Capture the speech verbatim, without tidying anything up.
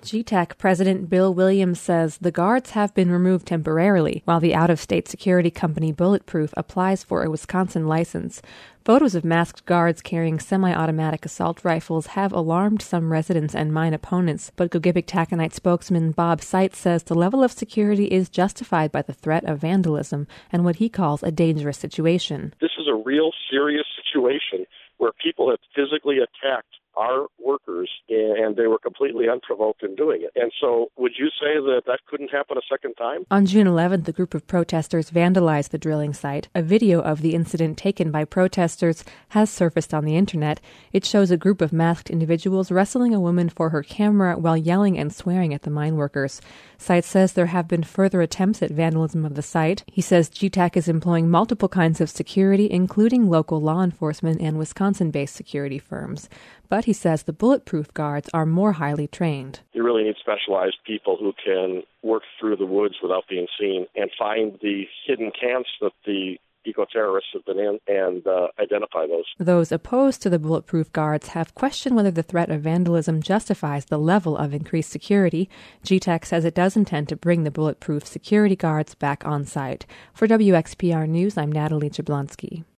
G TAC President Bill Williams says the guards have been removed temporarily while the out-of-state security company Bulletproof applies for a Wisconsin license. Photos of masked guards carrying semi-automatic assault rifles have alarmed some residents and mine opponents, but Gogebic Taconite spokesman Bob Seitz says the level of security is justified by the threat of vandalism and what he calls a dangerous situation. This is a real serious situation where people have physically attacked our workers, and they were completely unprovoked in doing it. And so would you say that that couldn't happen a second time? On June eleventh, a group of protesters vandalized the drilling site. A video of the incident taken by protesters has surfaced on the internet. It shows a group of masked individuals wrestling a woman for her camera while yelling and swearing at the mine workers. Seitz says there have been further attempts at vandalism of the site. He says G TAC is employing multiple kinds of security, including local law enforcement and Wisconsin-based security firms. But he says the Bulletproof guards are more highly trained. You really need specialized people who can work through the woods without being seen and find the hidden camps that the eco-terrorists have been in and uh, identify those. Those opposed to the Bulletproof guards have questioned whether the threat of vandalism justifies the level of increased security. G TAC says it does intend to bring the Bulletproof security guards back on site. For W X P R News, I'm Natalie Jablonski.